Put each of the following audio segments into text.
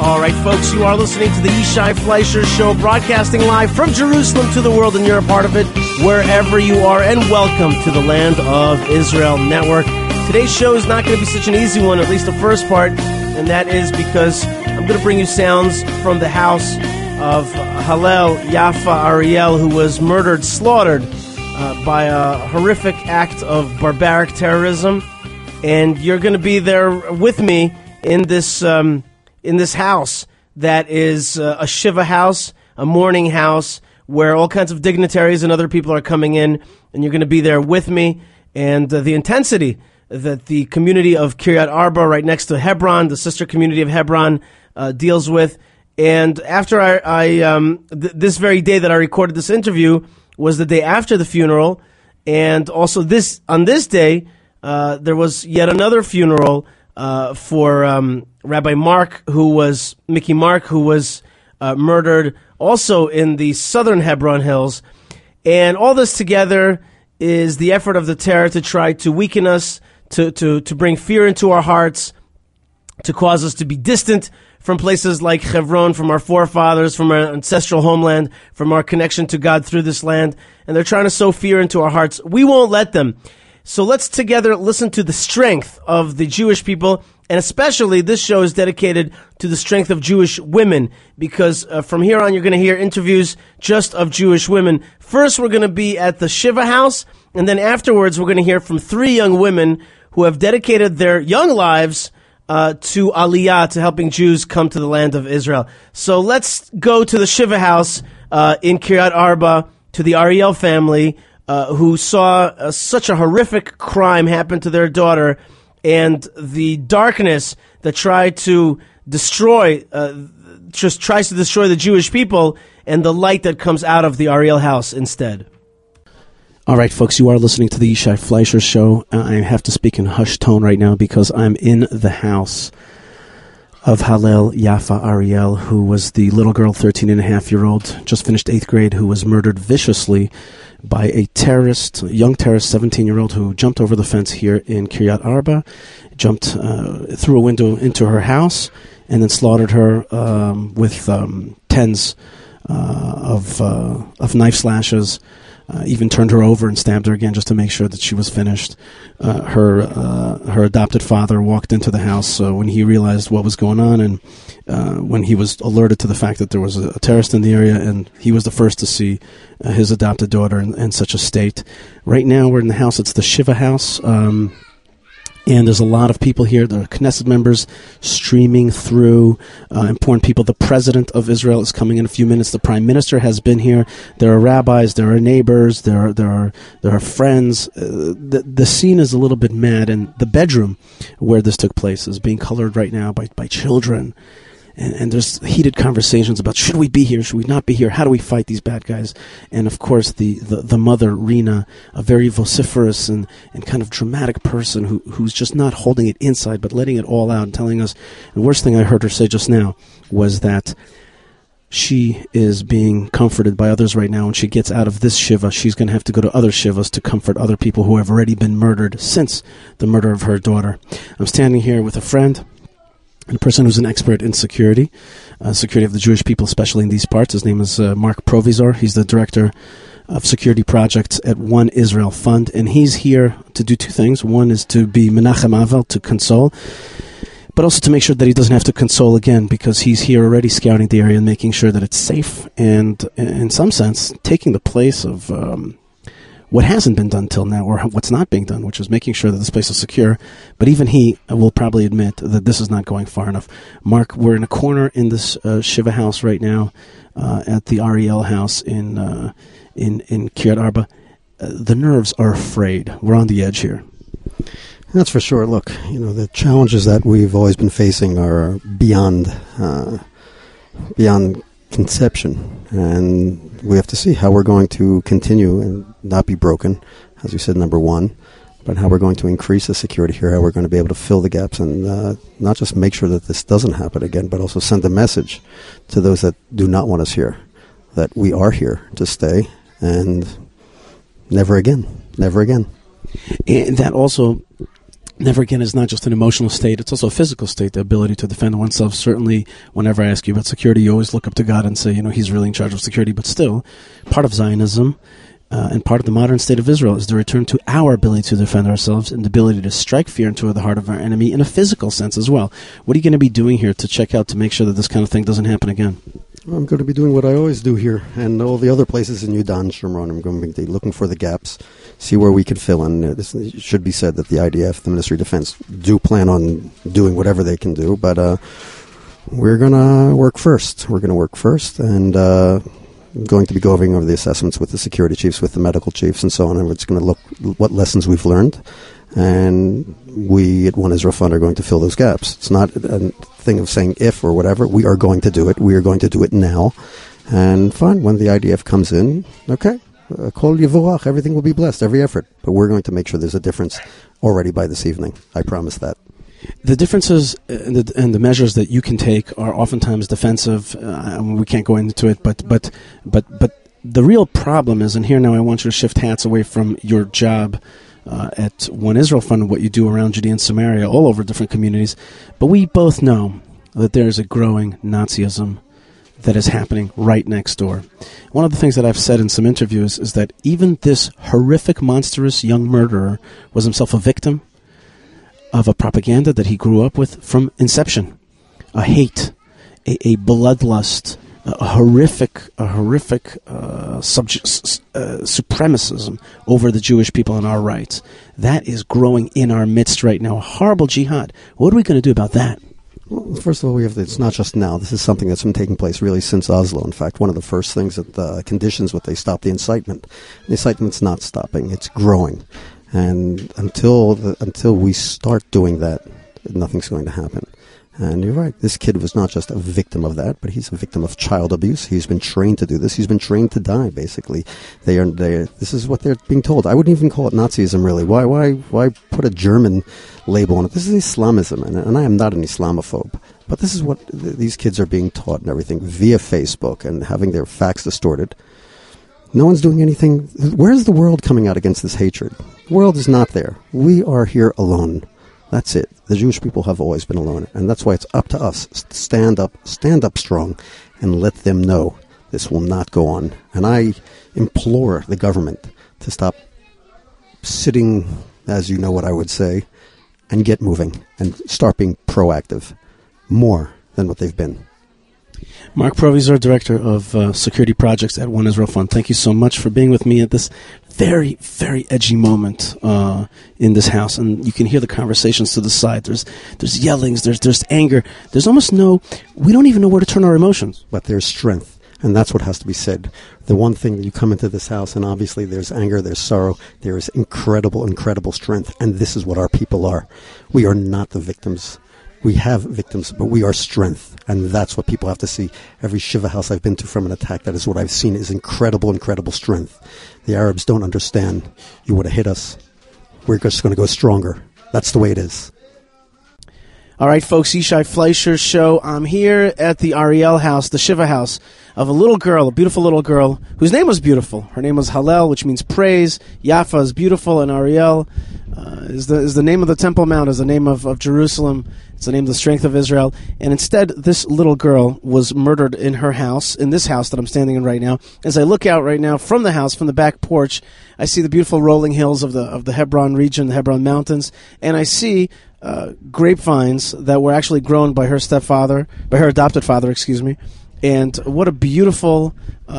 All right, folks, you are listening to the Yishai Fleisher Show, broadcasting live from Jerusalem to the world, and you're a part of it wherever you are, and welcome to the Land of Israel Network. Today's show is not going to be such an easy one, at least the first part, and that is because I'm going to bring you sounds from the house of Hallel Yafa Ariel, who was murdered, slaughtered by a horrific act of barbaric terrorism, and you're going to be there with me in this house that is a Shiva house, a mourning house, where all kinds of dignitaries and other people are coming in, and you're going to be there with me. And the intensity that the community of Kiryat Arba, right next to Hebron, the sister community of Hebron, deals with. And after this very day that I recorded this interview was the day after the funeral, and also on this day, there was yet another funeral for Rabbi Mickey Mark, who was murdered also in the southern Hebron Hills. And all this together is the effort of the terror to try to weaken us, to bring fear into our hearts, to cause us to be distant from places like Hebron, from our forefathers, from our ancestral homeland, from our connection to God through this land. And they're trying to sow fear into our hearts. We won't let them. So let's together listen to the strength of the Jewish people, and especially this show is dedicated to the strength of Jewish women, because from here on you're going to hear interviews just of Jewish women. First we're going to be at the Shiva house, and then afterwards we're going to hear from 3 young women who have dedicated their young lives to Aliyah, to helping Jews come to the land of Israel. So let's go to the Shiva house in Kiryat Arba, to the Ariel family, who saw such a horrific crime happen to their daughter, and the darkness that tries to destroy the Jewish people, and the light that comes out of the Ariel house instead. All right, folks, you are listening to the Yishai Fleisher Show. I have to speak in hushed tone right now because I'm in the house of Hallel Yafa Ariel, who was the little girl, 13-and-a-half-year-old, just finished 8th grade, who was murdered viciously by a young terrorist, 17-year-old, who jumped over the fence here in Kiryat Arba, jumped through a window into her house, and then slaughtered her with tens of knife slashes. Even turned her over and stabbed her again just to make sure that she was finished. Her adopted father walked into the house when he realized what was going on, and when he was alerted to the fact that there was a terrorist in the area, and he was the first to see his adopted daughter in such a state. Right now we're in the house. It's the Shiva house. And there's a lot of people here. There are Knesset members streaming through, important people. The president of Israel is coming in a few minutes. The prime minister has been here. There are rabbis. There are neighbors. There are friends. The scene is a little bit mad, and the bedroom where this took place is being colored right now by children. And there's heated conversations about, should we be here? Should we not be here? How do we fight these bad guys? And of course, the mother, Rina, a very vociferous and kind of dramatic person who's just not holding it inside, but letting it all out and telling us. The worst thing I heard her say just now was that she is being comforted by others right now. When she gets out of this Shiva, she's going to have to go to other Shivas to comfort other people who have already been murdered since the murder of her daughter. I'm standing here with a friend, and a person who's an expert in security of the Jewish people, especially in these parts. His name is Mark Provizor. He's the director of security projects at One Israel Fund, and he's here to do 2 things. One is to be Menachem Avel, to console, but also to make sure that he doesn't have to console again, because he's here already scouting the area and making sure that it's safe, and in some sense taking the place of what hasn't been done till now, or what's not being done, which is making sure that this place is secure. But even he will probably admit that this is not going far enough. Mark, we're in a corner in this Shiva house right now, at the Ariel house in Kiryat Arba. The nerves are afraid. We're on the edge here. That's for sure. Look, the challenges that we've always been facing are beyond conception, and we have to see how we're going to continue and not be broken, as you said, number one, but how we're going to increase the security here, how we're going to be able to fill the gaps, and not just make sure that this doesn't happen again, but also send a message to those that do not want us here, that we are here to stay, and never again. And that also never again is not just an emotional state, it's also a physical state, the ability to defend oneself. Certainly, whenever I ask you about security, you always look up to God and say, he's really in charge of security. But still, part of Zionism and part of the modern state of Israel is the return to our ability to defend ourselves and the ability to strike fear into the heart of our enemy in a physical sense as well. What are you going to be doing here to check out to make sure that this kind of thing doesn't happen again? I'm going to be doing what I always do here and all the other places in Yudan, Shomron. I'm going to be looking for the gaps, see where we can fill in. This should be said that the IDF, the Ministry of Defense, do plan on doing whatever they can do, but we're going to work first. And going to be going over the assessments with the security chiefs, with the medical chiefs, and so on. And it's going to look what lessons we've learned. And we at One Israel Fund are going to fill those gaps. It's not a thing of saying if or whatever. We are going to do it. We are going to do it now. And fine, when the IDF comes in, okay, kol yivorach, everything will be blessed, every effort. But we're going to make sure there's a difference already by this evening. I promise that. The differences and the measures that you can take are oftentimes defensive. We can't go into it, but the real problem is, and here now I want you to shift hats away from your job at One Israel Fund, what you do around Judea and Samaria, all over different communities. But we both know that there is a growing Nazism that is happening right next door. One of the things that I've said in some interviews is that even this horrific, monstrous young murderer was himself a victim of a propaganda that he grew up with from inception. A hate, a bloodlust, a horrific supremacism over the Jewish people and our rights. That is growing in our midst right now. A horrible jihad. What are we going to do about that? Well, first of all, it's not just now. This is something that's been taking place really since Oslo. In fact, one of the first things that conditions what they stop the incitement. The incitement's not stopping. It's growing. And until we start doing that, nothing's going to happen. And you're right, this kid was not just a victim of that, but he's a victim of child abuse. He's been trained to do this. He's been trained to die, basically. This is what they're being told. I wouldn't even call it Nazism, really. Why put a German label on it? This is Islamism, and I am not an Islamophobe. But this is what these kids are being taught and everything via Facebook and having their facts distorted. No one's doing anything. Where's the world coming out against this hatred? The world is not there. We are here alone. That's it. The Jewish people have always been alone. And that's why it's up to us to stand up strong, and let them know this will not go on. And I implore the government to stop sitting, as you know what I would say, and get moving and start being proactive more than what they've been. Mark Provizor, Director of Security Projects at One Israel Fund, thank you so much for being with me at this very, very edgy moment in this house. And you can hear the conversations to the side. There's yellings, there's anger. There's almost we don't even know where to turn our emotions. But there's strength, and that's what has to be said. The one thing that you come into this house, and obviously there's anger, there's sorrow, there is incredible, incredible strength, and this is what our people are. We are not the victims. We have victims, but we are strength, and that's what people have to see. Every Shiva house I've been to from an attack, that is what I've seen, is incredible, incredible strength. The Arabs don't understand. You would have hit us. We're just going to go stronger. That's the way it is. All right, folks, Yishai Fleischer's show. I'm here at the Ariel house, the Shiva house, of a little girl, a beautiful little girl, whose name was beautiful. Her name was Hallel, which means praise. Yafa is beautiful, and Ariel is the name of the Temple Mount, is the name of Jerusalem. It's the name of the strength of Israel. And instead, this little girl was murdered in her house, in this house that I'm standing in right now. As I look out right now from the house, from the back porch, I see the beautiful rolling hills of the Hebron region, the Hebron Mountains, and I see grapevines that were actually grown by her adopted father, and what a beautiful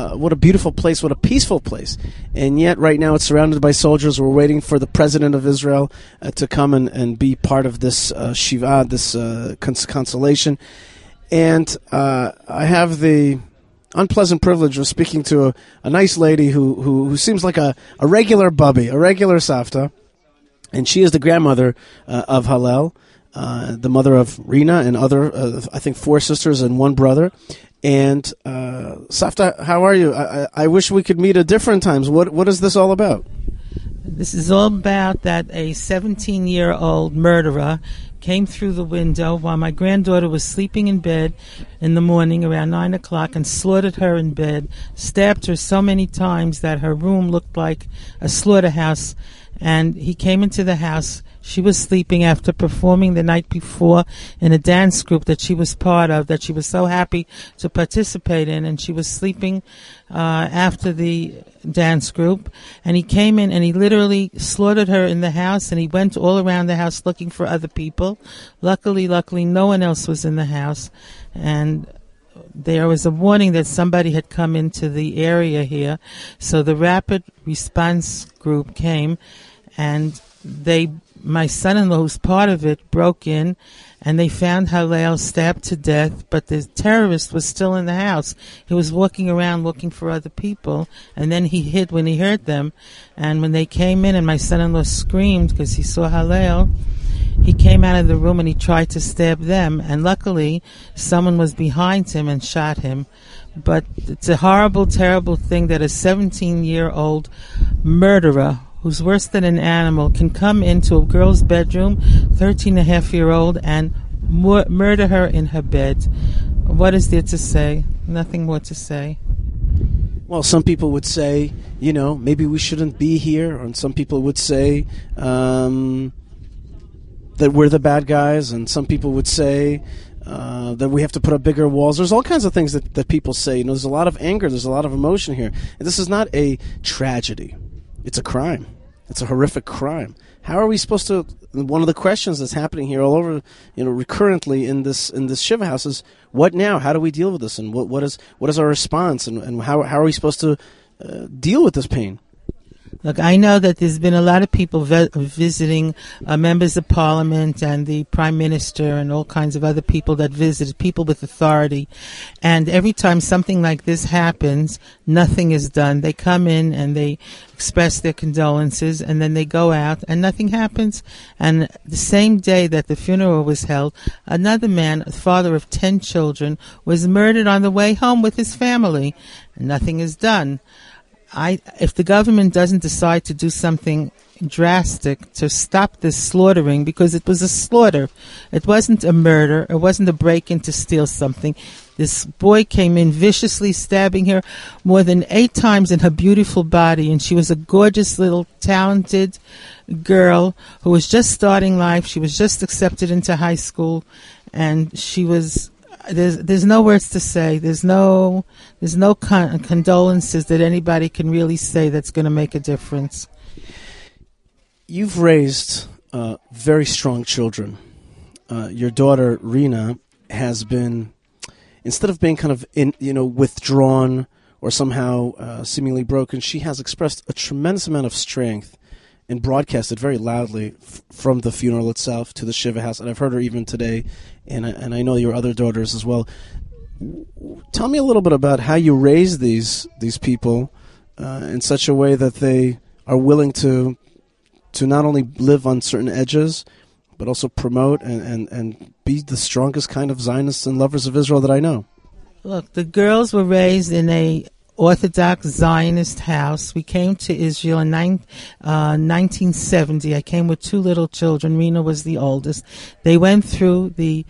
place, what a peaceful place. And yet right now it's surrounded by soldiers. We're waiting for the president of Israel to come and be part of this Shiva, this consolation. And I have the unpleasant privilege of speaking to a nice lady who seems like a regular bubby, a regular savta. And she is the grandmother of Hallel, the mother of Rina and other, I think, 4 sisters and 1 brother. And Savta, how are you? I wish we could meet at different times. What is this all about? This is all about that a 17-year-old murderer came through the window while my granddaughter was sleeping in bed in the morning around 9 o'clock and slaughtered her in bed, stabbed her so many times that her room looked like a slaughterhouse. And he came into the house, She was sleeping after performing the night before in a dance group that she was part of, that she was so happy to participate in, and she was sleeping after the dance group. And he came in and he literally slaughtered her in the house, and he went all around the house looking for other people. Luckily, no one else was in the house, and there was a warning that somebody had come into the area here. So the rapid response group came, and my son-in-law, who's part of it, broke in, and they found Hallel stabbed to death, but the terrorist was still in the house. He was walking around looking for other people, and then he hid when he heard them. And when they came in and my son-in-law screamed because he saw Hallel, he came out of the room and he tried to stab them, and luckily someone was behind him and shot him. But it's a horrible, terrible thing that a 17-year-old murderer, who's worse than an animal, can come into a girl's bedroom, 13-and-a-half-year-old, and murder her in her bed. What is there to say? Nothing more to say. Well, some people would say, maybe we shouldn't be here, and some people would say that we're the bad guys, and some people would say that we have to put up bigger walls. There's all kinds of things that people say. There's a lot of anger, there's a lot of emotion here. And this is not a tragedy. It's a crime. It's a horrific crime. How are we supposed to? One of the questions that's happening here all over, recurrently in this Shiva house is, what now? How do we deal with this? And what is our response? And how are we supposed to deal with this pain? Look, I know that there's been a lot of people visiting members of parliament and the prime minister and all kinds of other people that visited, people with authority. And every time something like this happens, nothing is done. They come in and they express their condolences, and then they go out and nothing happens. And the same day that the funeral was held, another man, a father of 10 children, was murdered on the way home with his family, and nothing is done. If the government doesn't decide to do something drastic to stop this slaughtering, because it was a slaughter, it wasn't a murder, it wasn't a break-in to steal something. This boy came in viciously stabbing her more than 8 times in her beautiful body, and she was a gorgeous little talented girl who was just starting life. She was just accepted into high school, and she was... There's no words to say. There's no condolences that anybody can really say that's going to make a difference. You've raised very strong children. Your daughter Rina has been, instead of being kind of withdrawn or somehow seemingly broken, she has expressed a tremendous amount of strength and broadcasted very loudly from the funeral itself to the Shiva house. And I've heard her even today, and I know your other daughters as well. Tell me a little bit about how you raise these people in such a way that they are willing to not only live on certain edges, but also promote and be the strongest kind of Zionists and lovers of Israel that I know. Look, the girls were raised in a Orthodox Zionist house. We came to Israel in 1970. I came with 2 little children. Rina was the oldest. They went through the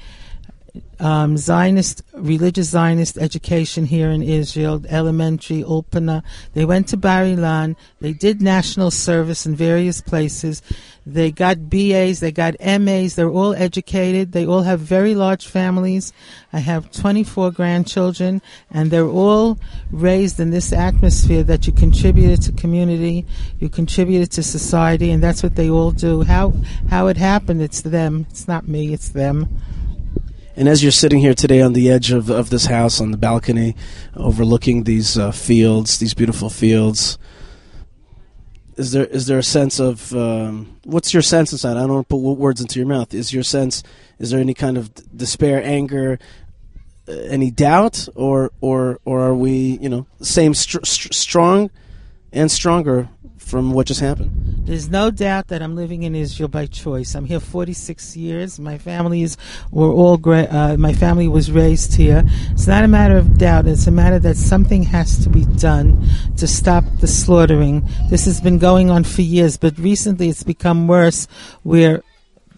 religious Zionist education here in Israel, elementary, Ulpana. They went to Bar Ilan. They did national service in various places. They got BAs, they got MAs. They're all educated. They all have very large families. I have 24 grandchildren, and they're all raised in this atmosphere that you contributed to community, you contributed to society, and that's what they all do. How it happened, it's them. It's not me, it's them. And as you're sitting here today on the edge of this house, on the balcony, overlooking these fields, these beautiful fields, is there a sense of what's your sense inside? I don't want to put words into your mouth. Is there any kind of despair, anger, any doubt, or are we same strong and stronger from what just happened? There's no doubt that I'm living in Israel by choice. I'm here 46 years. My family my family was raised here. It's not a matter of doubt. It's a matter that something has to be done to stop the slaughtering. This has been going on for years, but recently it's become worse, where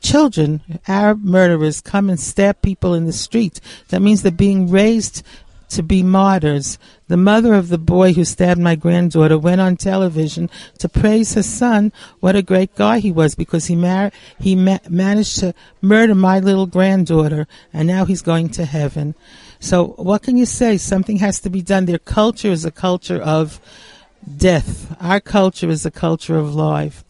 children, Arab murderers, come and stab people in the street. That means they're being raised to be martyrs. The mother of the boy who stabbed my granddaughter went on television to praise her son. What a great guy he was, because he managed to murder my little granddaughter, and now he's going to heaven. So what can you say? Something has to be done. Their culture is a culture of death. Our culture is a culture of life.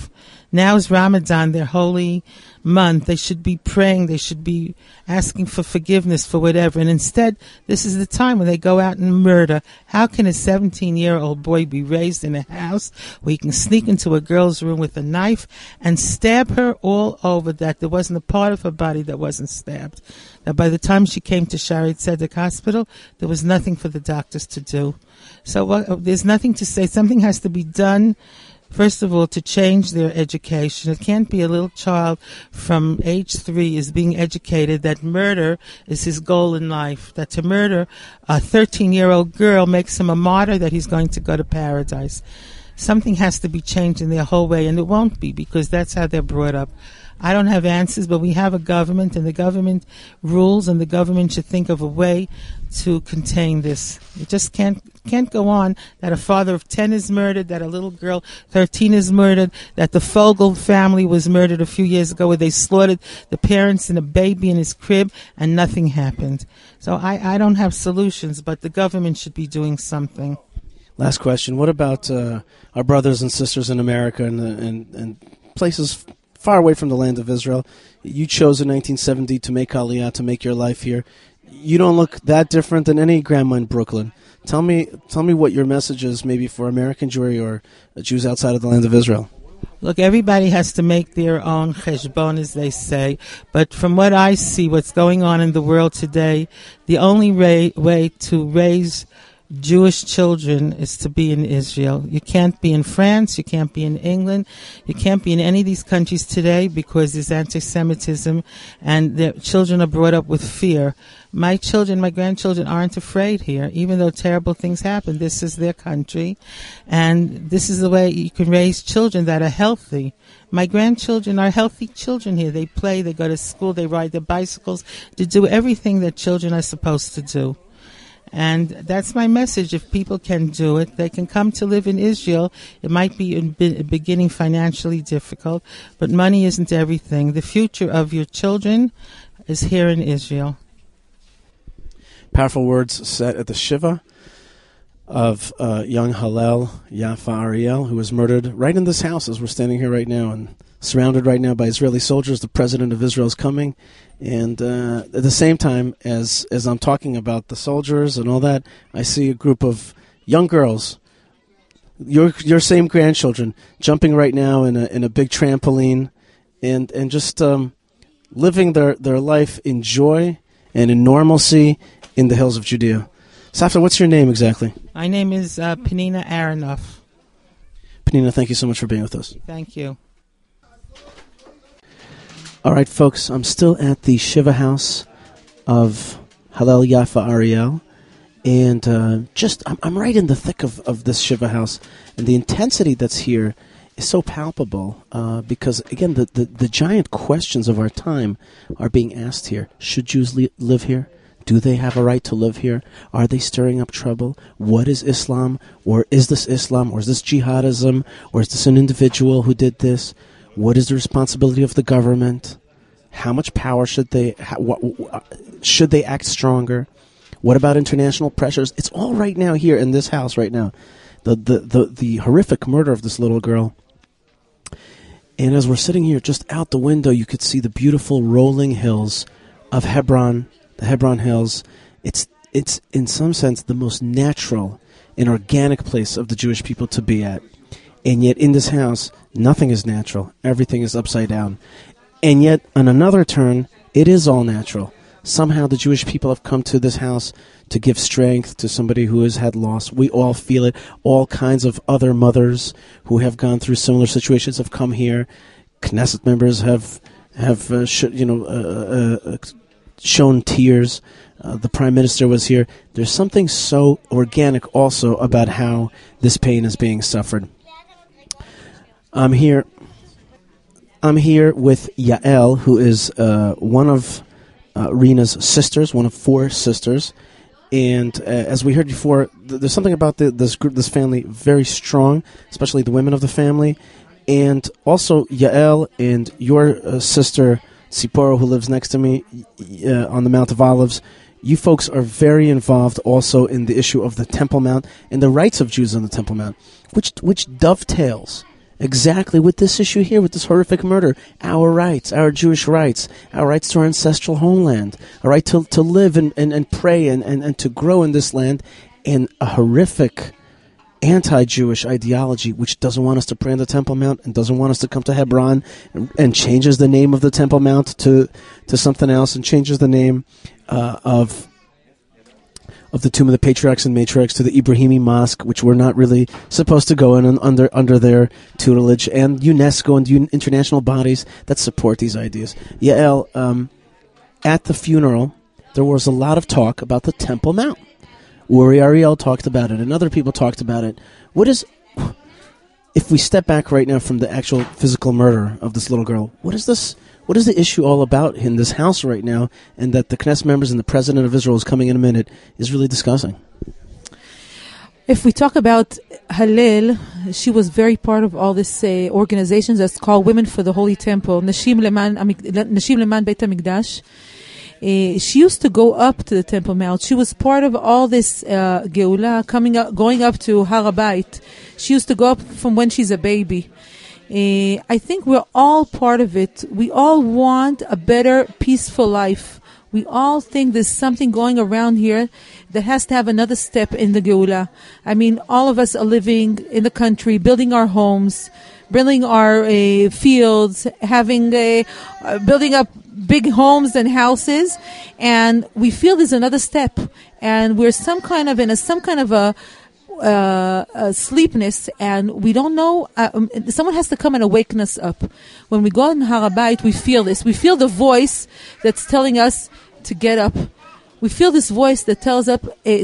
Now is Ramadan, their holy month. They should be praying. They should be asking for forgiveness for whatever. And instead, this is the time when they go out and murder. How can a 17-year-old boy be raised in a house where he can sneak into a girl's room with a knife and stab her all over, that there wasn't a part of her body that wasn't stabbed? That by the time she came to Shaare Zedek Hospital, there was nothing for the doctors to do. So there's nothing to say. Something has to be done. First of all, to change their education. It can't be a little child from age 3 is being educated that murder is his goal in life, that to murder a 13-year-old girl makes him a martyr, that he's going to go to paradise. Something has to be changed in their whole way, and it won't be, because that's how they're brought up. I don't have answers, but we have a government, and the government rules, and the government should think of a way to contain this. It just can't go on that a father of 10 is murdered, that a little girl 13 is murdered, that the Fogel family was murdered a few years ago, where they slaughtered the parents and a baby in his crib, and nothing happened. So I don't have solutions, but the government should be doing something. Last question. What about our brothers and sisters in America and places far away from the land of Israel? You chose in 1970 to make Aliyah, to make your life here. You don't look that different than any grandma in Brooklyn. Tell me what your message is, maybe for American Jewry or Jews outside of the land of Israel. Look, everybody has to make their own cheshbon, as they say. But from what I see, what's going on in the world today, the only way to raise Jewish children is to be in Israel. You can't be in France, you can't be in England, you can't be in any of these countries today, because there's anti-Semitism and the children are brought up with fear. My children, my grandchildren aren't afraid here, even though terrible things happen. This is their country, and this is the way you can raise children that are healthy. My grandchildren are healthy children here. They play, they go to school, they ride their bicycles, they do everything that children are supposed to do. And that's my message. If people can do it, they can come to live in Israel. It might be in beginning financially difficult, but money isn't everything. The future of your children is here in Israel. Powerful words said at the Shiva of young Hallel Yafa Ariel, who was murdered right in this house as we're standing here right now, and surrounded right now by Israeli soldiers. The president of Israel is coming. And at the same time, as I'm talking about the soldiers and all that, I see a group of young girls, your same grandchildren, jumping right now in a big trampoline, and just living their life in joy and in normalcy in the hills of Judea. Safta, what's your name exactly? My name is Penina Aronoff. Penina, thank you so much for being with us. Thank you. All right, folks, I'm still at the Shiva house of Hallel Yafa Ariel, and I'm right in the thick of this Shiva house, and the intensity that's here is so palpable because, again, the giant questions of our time are being asked here. Should Jews live here? Do they have a right to live here? Are they stirring up trouble? What is Islam? Or is this Islam? Or is this jihadism? Or is this an individual who did this? What is the responsibility of the government? How much power should they should they act stronger? What about international pressures? It's all right now here in this house right now. The horrific murder of this little girl. And as we're sitting here just out the window, you could see the beautiful rolling hills of Hebron, the Hebron Hills. It's in some sense the most natural and organic place of the Jewish people to be at. And yet in this house, nothing is natural. Everything is upside down. And yet, on another turn, it is all natural. Somehow the Jewish people have come to this house to give strength to somebody who has had loss. We all feel it. All kinds of other mothers who have gone through similar situations have come here. Knesset members have shown tears. The Prime Minister was here. There's something so organic also about how this pain is being suffered. I'm here with Yael, who is one of Rena's sisters, one of 4 sisters. And as we heard before, there's something about this group, this family, very strong, especially the women of the family. And also Yael and your sister, Sipora, who lives next to me on the Mount of Olives. You folks are very involved also in the issue of the Temple Mount and the rights of Jews on the Temple Mount, which dovetails exactly with this issue here, with this horrific murder. Our rights, our Jewish rights, our rights to our ancestral homeland, our right to live and pray and to grow in this land, and a horrific anti-Jewish ideology which doesn't want us to pray on the Temple Mount and doesn't want us to come to Hebron and changes the name of the Temple Mount to something else and changes the name of the Tomb of the Patriarchs and Matriarchs to the Ibrahimi Mosque, which we're not really supposed to go in under their tutelage, and UNESCO and international bodies that support these ideas. Yael, at the funeral, there was a lot of talk about the Temple Mount. Uri Ariel talked about it, and other people talked about it. If we step back right now from the actual physical murder of this little girl, what is the issue all about in this house right now, and that the Knesset members and the President of Israel is coming in a minute is really discussing? If we talk about Hallel, she was very part of all this organizations that's called Women for the Holy Temple, Nashim Leman Beit HaMikdash. She used to go up to the Temple Mount. She was part of all this Geula, going up to Har HaBayit. She used to go up from when she's a baby. I think we're all part of it. We all want a better, peaceful life. We all think there's something going around here that has to have another step in the Geula. I mean, all of us are living in the country, building our homes, building our fields, building up big homes and houses, and we feel there's another step, and we're in some kind of a sleepness, and we don't know. Someone has to come and awaken us up. When we go in Har HaBayit, we feel this. We feel the voice that's telling us to get up. We feel this voice that tells us.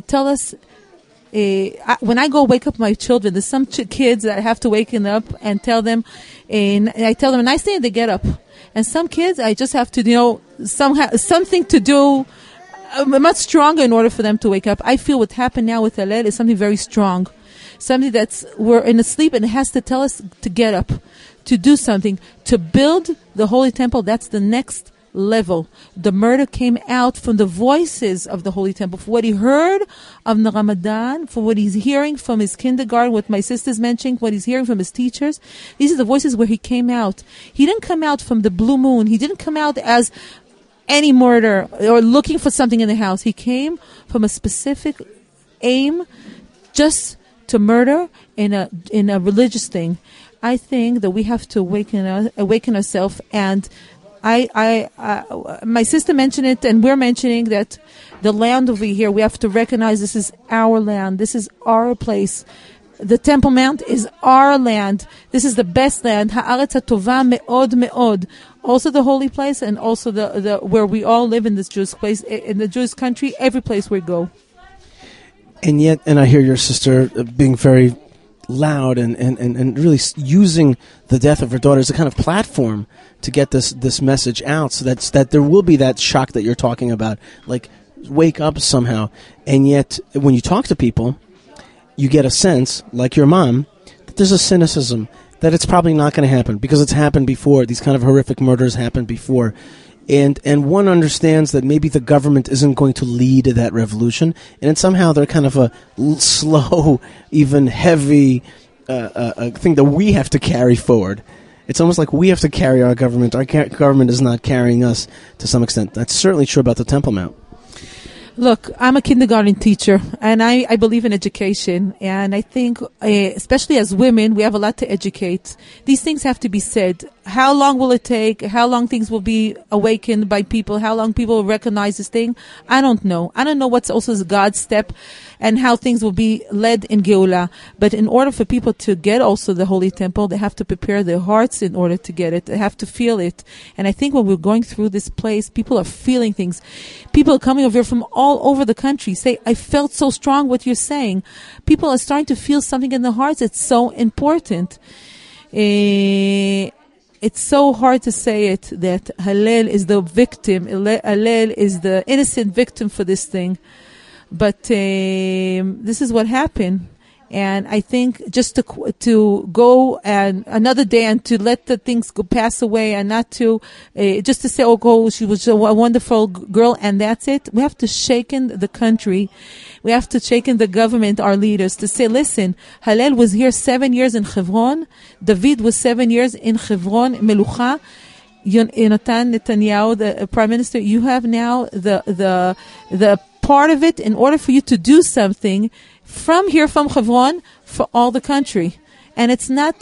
When I go wake up my children, there's some kids that I have to waken up and tell them, and I tell them a nice thing, and they get up. And some kids, I just have to, something to do much stronger in order for them to wake up. I feel what happened now with Hallel is something very strong. Something we're in a sleep, and it has to tell us to get up, to do something, to build the Holy Temple. That's the next level. The murder came out from the voices of the Holy Temple, for what he heard of the Ramadan, for what he's hearing from his kindergarten, what my sister's mentioning, what he's hearing from his teachers. These are the voices where he came out. He didn't come out from the blue moon. He didn't come out as any murder or looking for something in the house. He came from a specific aim, just to murder in a religious thing. I think that we have to awaken ourselves, and my sister mentioned it, and we're mentioning that the land over here, we have to recognize this is our land. This is our place. The Temple Mount is our land. This is the best land. Ha'aretz ha'tova me'od me'od. Also the holy place, and also the where we all live in this Jewish place, in the Jewish country, every place we go. And yet, and I hear your sister being very loud and really using the death of her daughter as a kind of platform to get this message out, so that there will be that shock that you're talking about, like wake up somehow. And yet, when you talk to people, you get a sense, like your mom, that there's a cynicism that it's probably not going to happen because it's happened before. These kind of horrific murders happened before. And one understands that maybe the government isn't going to lead that revolution, and somehow they're kind of a slow, even heavy thing that we have to carry forward. It's almost like we have to carry our government. Our government is not carrying us to some extent. That's certainly true about the Temple Mount. Look, I'm a kindergarten teacher, and I believe in education, and I think, especially as women, we have a lot to educate. These things have to be said. How long will it take? How long things will be awakened by people? How long people will recognize this thing? I don't know. I don't know what's also God's step and how things will be led in Geula. But in order for people to get also the Holy Temple, they have to prepare their hearts in order to get it. They have to feel it. And I think when we're going through this place, people are feeling things. People are coming over here from all over the country say, I felt so strong what you're saying. People are starting to feel something in their hearts. It's so important. It's so hard to say it, that Hallel is the victim. Hallel is the innocent victim for this thing. But this is what happened. And I think just to go and another day and to let the things go pass away and not to just to say, she was a wonderful girl and that's it. We have to shake in the country. We have to shake in the government, our leaders, to say, listen, Hillel was here 7 years in Hebron. David was 7 years in Hebron, Melucha. Yonatan Netanyahu, the prime minister, you have now the part of it in order for you to do something from here, from Hebron, for all the country. And it's not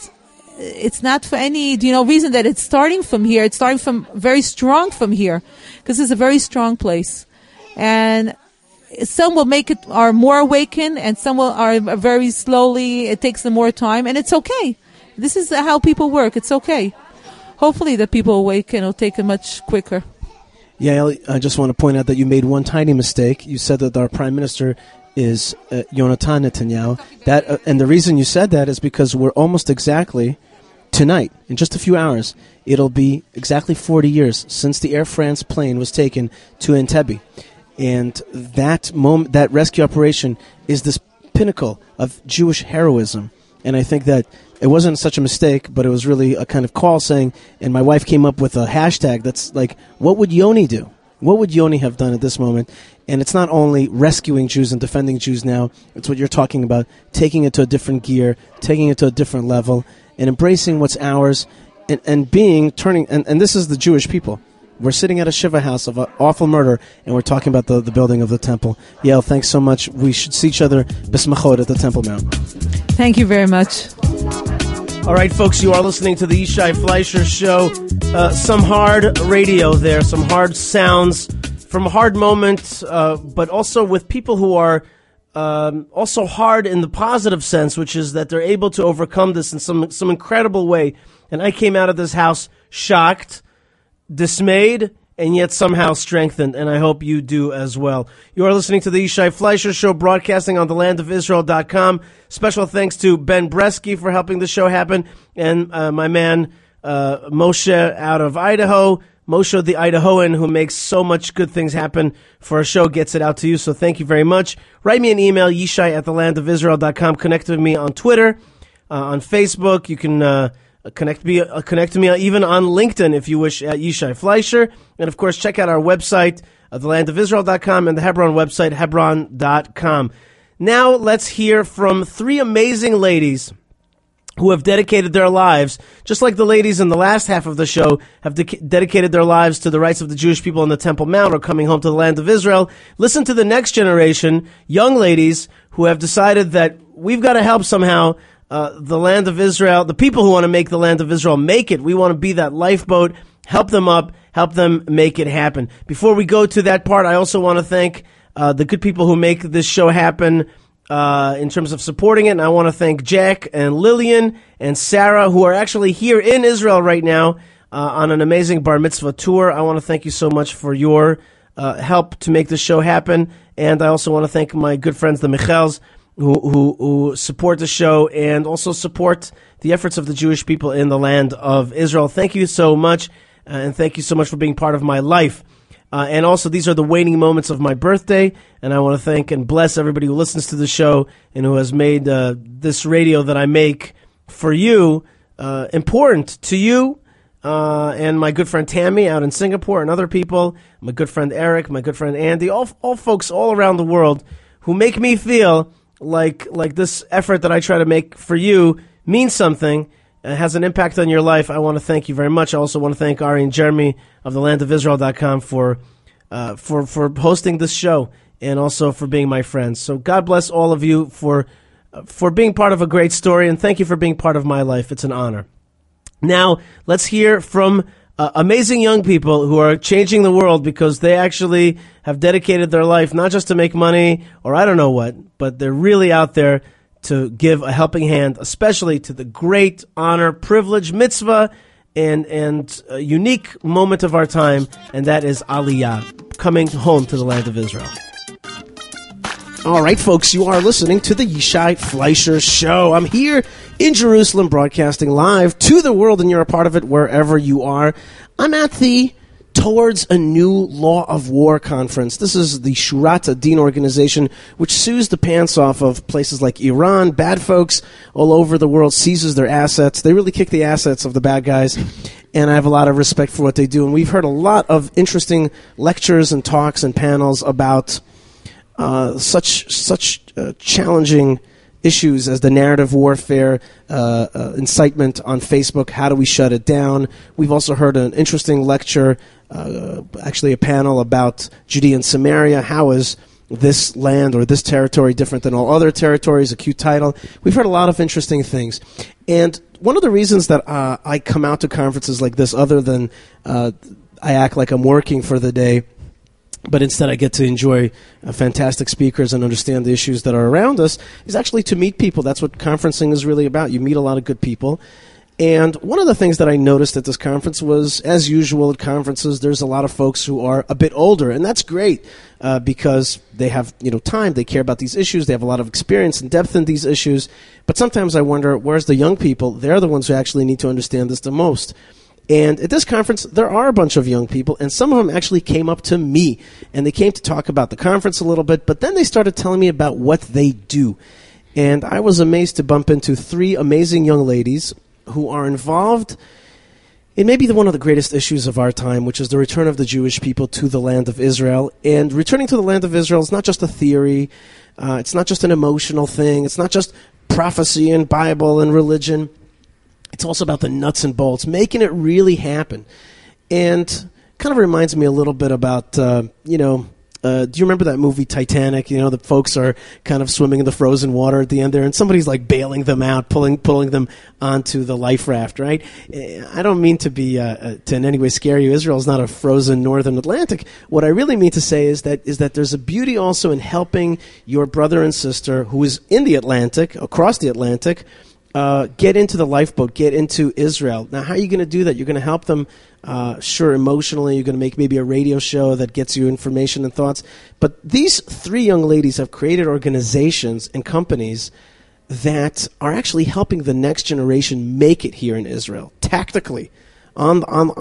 for any, reason that it's starting from here. It's starting from very strong from here, because it's a very strong place. And some will are more awakened, and some are very slowly. It takes them more time, and it's okay. This is how people work. It's okay. Hopefully the people awaken will take it much quicker. Yeah, I just want to point out that you made one tiny mistake. You said that our prime minister is Yonatan Netanyahu. And the reason you said that is because we're almost exactly, tonight, in just a few hours, it'll be exactly 40 years since the Air France plane was taken to Entebbe. And that rescue operation is this pinnacle of Jewish heroism. And I think that it wasn't such a mistake, but it was really a kind of call saying, and my wife came up with a hashtag that's like, what would Yoni do? What would Yoni have done at this moment? And it's not only rescuing Jews and defending Jews now, it's what you're talking about, taking it to a different gear, taking it to a different level, and embracing what's ours, and this is the Jewish people. We're sitting at a Shiva house of an awful murder, and we're talking about the building of the temple. Yael, thanks so much. We should see each other B'Smachot at the Temple Mount. Thank you very much. All right, folks, you are listening to the Yishai Fleisher Show. Some hard radio there, some hard sounds from a hard moment, but also with people who are also hard in the positive sense, which is that they're able to overcome this in some incredible way. And I came out of this house shocked, dismayed, and yet somehow strengthened, and I hope you do as well. You are listening to the Yishai Fleisher Show, broadcasting on thelandofisrael.com. Special thanks to Ben Bresky for helping the show happen, and my man Moshe out of Idaho, Moshe the Idahoan, who makes so much good things happen for our show, gets it out to you, so thank you very much. Write me an email, yishai at thelandofisrael.com. Connect with me on Twitter, on Facebook. You can connect to me even on LinkedIn if you wish, at Yishai Fleisher. And of course, check out our website, thelandofisrael.com, and the Hebron website, hebron.com. Now let's hear from three amazing ladies who have dedicated their lives, just like the ladies in the last half of the show have dedicated their lives to the rights of the Jewish people in the Temple Mount or coming home to the land of Israel. Listen to the next generation, young ladies who have decided that we've got to help somehow the land of Israel, the people who want to make the land of Israel make it. We want to be that lifeboat, help them up, help them make it happen. Before we go to that part, I also want to thank the good people who make this show happen in terms of supporting it. And I want to thank Jack and Lillian and Sarah, who are actually here in Israel right now on an amazing bar mitzvah tour. I want to thank you so much for your help to make this show happen. And I also want to thank my good friends, the Michels, who support the show and also support the efforts of the Jewish people in the land of Israel. Thank you so much, and thank you so much for being part of my life. And also, these are the waning moments of my birthday, and I want to thank and bless everybody who listens to the show and who has made this radio that I make for you important to you, and my good friend Tammy out in Singapore and other people, my good friend Eric, my good friend Andy, all folks all around the world who make me feel like this effort that I try to make for you means something, has an impact on your life. I want to thank you very much. I also want to thank Ari and Jeremy of thelandofisrael.com for hosting this show and also for being my friends. So God bless all of you for being part of a great story, and thank you for being part of my life. It's an honor. Now, let's hear from amazing young people who are changing the world because they actually have dedicated their life not just to make money or I don't know what, but they're really out there to give a helping hand, especially to the great honor, privilege, mitzvah, and a unique moment of our time, and that is Aliyah, coming home to the land of Israel. All right, folks, you are listening to the Yishai Fleisher Show. I'm here in Jerusalem, broadcasting live to the world, and you're a part of it wherever you are. I'm at the towards a new law of war conference. This is the Shurat Adin organization, which sues the pants off of places like Iran, bad folks all over the world, seizes their assets. They really kick the assets of the bad guys, and I have a lot of respect for what they do. And we've heard a lot of interesting lectures and talks and panels about such challenging issues as the narrative warfare, incitement on Facebook. How do we shut it down? We've also heard an interesting lecture, actually a panel about Judea and Samaria. How is this land or this territory different than all other territories? A cute title. We've heard a lot of interesting things. And one of the reasons that I come out to conferences like this, other than I act like I'm working for the day, but instead I get to enjoy fantastic speakers and understand the issues that are around us, is actually to meet people. That's what conferencing is really about. You meet a lot of good people. And one of the things that I noticed at this conference was, as usual at conferences, there's a lot of folks who are a bit older, and that's great because they have time, they care about these issues, they have a lot of experience and depth in these issues. But sometimes I wonder, where's the young people? They're the ones who actually need to understand this the most. And at this conference, there are a bunch of young people, and some of them actually came up to me, and they came to talk about the conference a little bit, but then they started telling me about what they do. And I was amazed to bump into 3 amazing young ladies who are involved in maybe one of the greatest issues of our time, which is the return of the Jewish people to the land of Israel. And returning to the land of Israel is not just a theory, it's not just an emotional thing, it's not just prophecy and Bible and religion. It's also about the nuts and bolts, making it really happen. And kind of reminds me a little bit about, do you remember that movie Titanic? The folks are kind of swimming in the frozen water at the end there, and somebody's like bailing them out, pulling them onto the life raft, right? I don't mean to be to in any way scare you. Israel is not a frozen northern Atlantic. What I really mean to say is that there's a beauty also in helping your brother and sister who is in the Atlantic, across the Atlantic, get into the lifeboat, get into Israel. Now, how are you going to do that? You're going to help them, sure, emotionally. You're going to make maybe a radio show that gets you information and thoughts. But these 3 young ladies have created organizations and companies that are actually helping the next generation make it here in Israel, tactically, on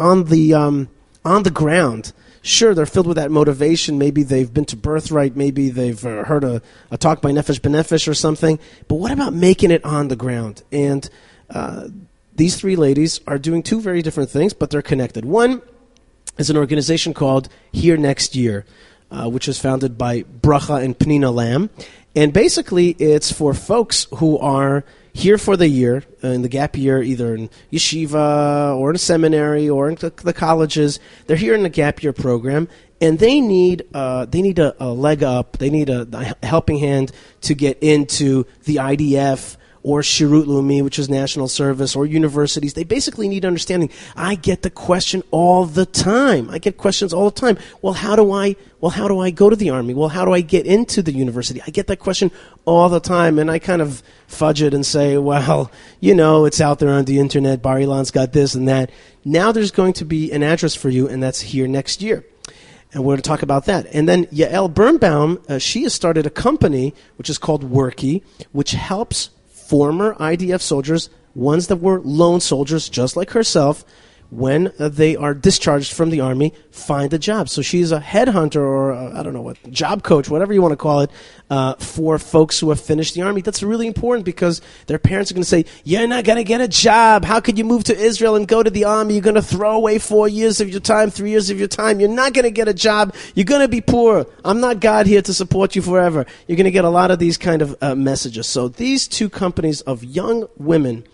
the ground. Sure, they're filled with that motivation. Maybe they've been to Birthright. Maybe they've heard a talk by Nefesh B'Nefesh or something. But what about making it on the ground? And these 3 ladies are doing 2 very different things, but they're connected. One is an organization called Here Next Year, which is founded by Bracha and Pnina Lam. And basically, it's for folks who are here for the year, in the gap year, either in yeshiva or in a seminary or in the colleges. They're here in the gap year program, and they need a leg up. They need a helping hand to get into the IDF or Shirut Leumi, which is national service, or universities. They basically need understanding. I get the question all the time. I get questions all the time. Well, how do I go to the army? Well, how do I get into the university? I get that question all the time, and I kind of fudge it and say, well, it's out there on the internet. Bar Ilan's got this and that. Now there's going to be an address for you, and that's Here Next Year. And we're going to talk about that. And then Yael Birnbaum, she has started a company which is called Worky, which helps former IDF soldiers, ones that were lone soldiers just like herself, when they are discharged from the army, find a job. So she's a headhunter or job coach, whatever you want to call it, for folks who have finished the army. That's really important because their parents are going to say, you're not going to get a job. How could you move to Israel and go to the army? You're going to throw away 4 years of your time, 3 years of your time. You're not going to get a job. You're going to be poor. I'm not God here to support you forever. You're going to get a lot of these kind of messages. So these 2 companies of young women,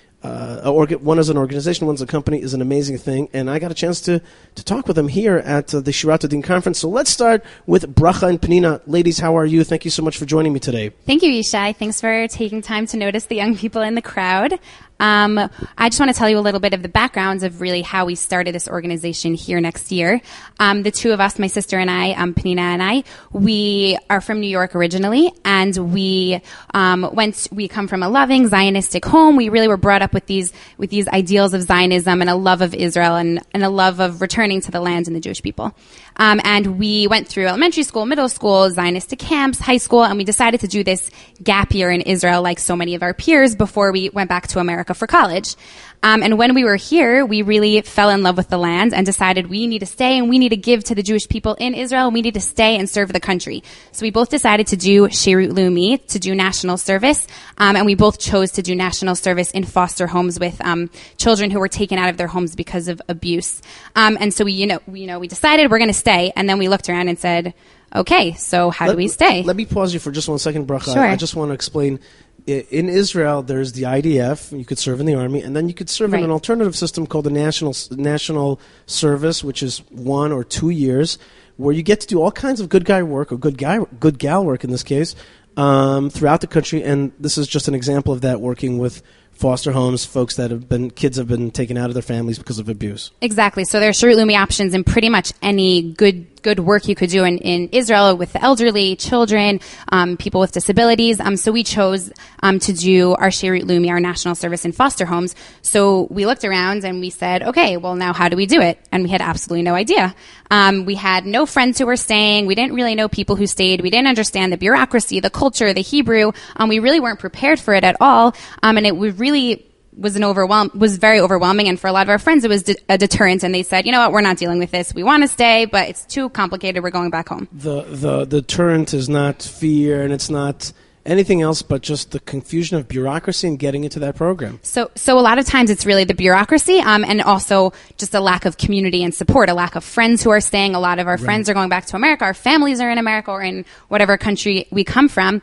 one is an organization, one's a company, is an amazing thing. And I got a chance to talk with them here at the Shurat Adin conference. So let's start with Bracha and Pnina. Ladies, how are you? Thank you so much for joining me today. Thank you, Yishai. Thanks for taking time to notice the young people in the crowd. I just want to tell you a little bit of the backgrounds of really how we started this organization Here Next Year. The 2 of us, my sister and I, Pnina and I, we are from New York originally, and we come from a loving Zionistic home. We really were brought up with these ideals of Zionism and a love of Israel and a love of returning to the land and the Jewish people. And we went through elementary school, middle school, Zionistic camps, high school, and we decided to do this gap year in Israel like so many of our peers before we went back to America for college. And when we were here, we really fell in love with the land and decided we need to stay and we need to give to the Jewish people in Israel. We need to stay and serve the country. So we both decided to do Shirut Leumi, to do national service. And we both chose to do national service in foster homes with children who were taken out of their homes because of abuse. And so we decided we're going to stay. And then we looked around and said, okay, so how do we stay? Let me pause you for just 1 second, Bracha. Sure. I just want to explain. In Israel, there's the IDF. You could serve in the army, and then you could serve in an alternative system called the national service, which is 1 or 2 years, where you get to do all kinds of good guy work, or good gal work in this case, throughout the country. And this is just an example of that, working with foster homes, kids have been taken out of their families because of abuse. Exactly. So there are Shirut Leumi options in pretty much any good work you could do in Israel with the elderly, children, people with disabilities. So we chose to do our Shirut Leumi, our national service in foster homes. So we looked around and we said, okay, well now how do we do it? And we had absolutely no idea. We had no friends who were staying. We didn't really know people who stayed. We didn't understand the bureaucracy, the culture, the Hebrew. We really weren't prepared for it at all. And it really was very overwhelming, and for a lot of our friends it was a deterrent, and they said, you know what, we're not dealing with this. We want to stay, but it's too complicated. We're going back home. The deterrent is not fear, and it's not anything else but just the confusion of bureaucracy and getting into that program. So a lot of times it's really the bureaucracy, and also just a lack of community and support, a lack of friends who are staying. A lot of our friends are going back to America. Our families are in America or in whatever country we come from.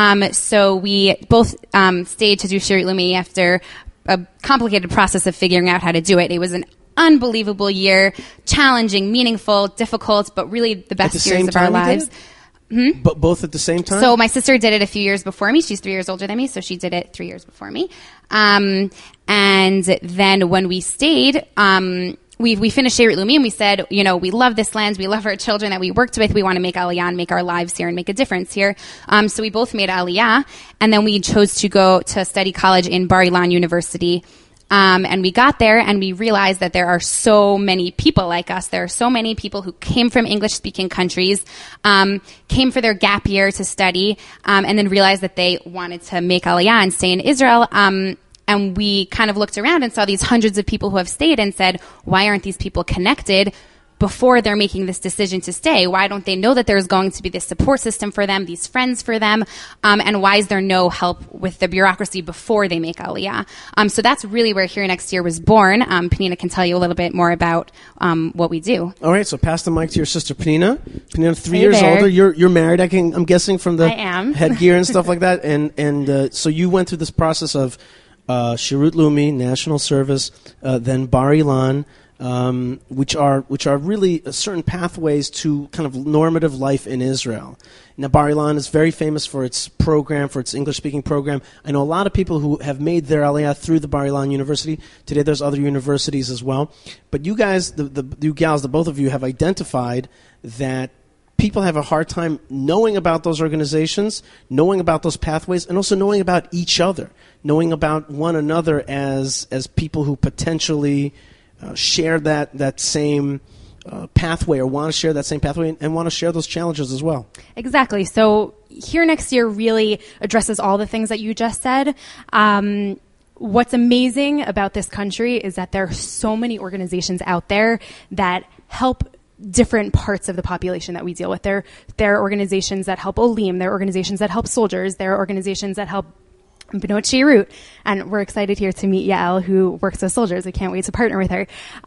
So we both stayed to do Shirut Leumi after a complicated process of figuring out how to do it. It was an unbelievable year, challenging, meaningful, difficult, but really the best years of our lives. But both at the same time? So my sister did it a few years before me. She's 3 years older than me, so she did it 3 years before me. And then when we stayed, we finished Shirut Leumi and we said, you know, we love this land, we love our children that we worked with, we want to make Aliyah and make our lives here and make a difference here. So we both made Aliyah, and then we chose to go to study college in Bar Ilan University. And we got there and we realized that there are so many people like us. There are so many people who came from English-speaking countries, came for their gap year to study, and then realized that they wanted to make Aliyah and stay in Israel. And we kind of looked around and saw these hundreds of people who have stayed and said, why aren't these people connected before they're making this decision to stay? Why don't they know that there's going to be this support system for them, these friends for them? And why is there no help with the bureaucracy before they make Aliyah? So that's really where Here Next Year was born. Penina can tell you a little bit more about what we do. All right, so pass the mic to your sister Penina. Penina, 3 Hey years there. older. You're married. I'm guessing from the I am. headgear and stuff like that. And so you went through this process of Shirut Leumi, national service, then Bar Ilan, which are really certain pathways to kind of normative life in Israel. Now, Bar Ilan is very famous for its program, for its English-speaking program. I know a lot of people who have made their Aliyah through the Bar Ilan University. Today, there's other universities as well. But you guys, you gals, the both of you, have identified that people have a hard time knowing about those organizations, knowing about those pathways, and also knowing about each other, knowing about one another as people who potentially share that same pathway, or want to share that same pathway, and want to share those challenges as well. Exactly. So Here Next Year really addresses all the things that you just said. What's amazing about this country is that there are so many organizations out there that help different parts of the population that we deal with. There are organizations that help Olim. There are organizations that help soldiers. There are organizations that help Bnot Shirut. And we're excited here to meet Yael, who works with soldiers. I can't wait to partner with her.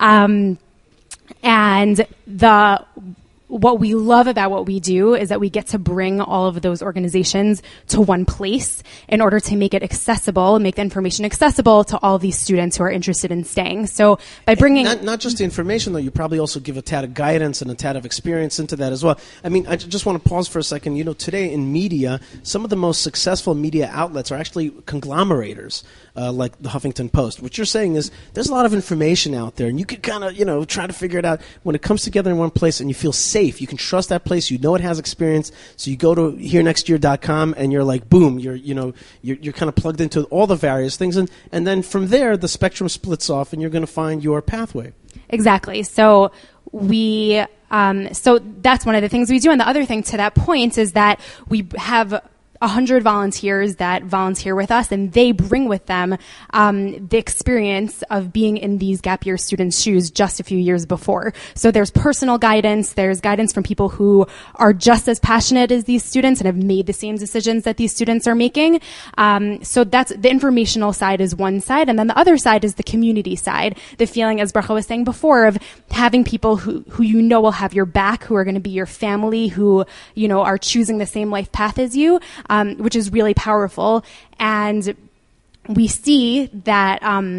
And what we love about what we do is that we get to bring all of those organizations to one place in order to make it accessible, make the information accessible to all these students who are interested in staying. So by bringing... Not just the information, though, you probably also give a tad of guidance and a tad of experience into that as well. I mean, I just want to pause for a second. You know, today in media, some of the most successful media outlets are actually conglomerators, like the Huffington Post. What you're saying is there's a lot of information out there, and you could kind of, try to figure it out. When it comes together in one place and you feel safe, you can trust that place. You know it has experience. So you go to HereNextYear.com and you're like, boom, you're kind of plugged into all the various things, and then from there the spectrum splits off, and you're going to find your pathway. Exactly. So so that's one of the things we do. And the other thing to that point is that we have 100 volunteers that volunteer with us, and they bring with them the experience of being in these gap year students' shoes just a few years before. So there's personal guidance, there's guidance from people who are just as passionate as these students and have made the same decisions that these students are making. So that's the informational side is one side, and then the other side is the community side. The feeling, as Bracha was saying before, of having people who will have your back, who are going to be your family, who are choosing the same life path as you. Which is really powerful. And we see that,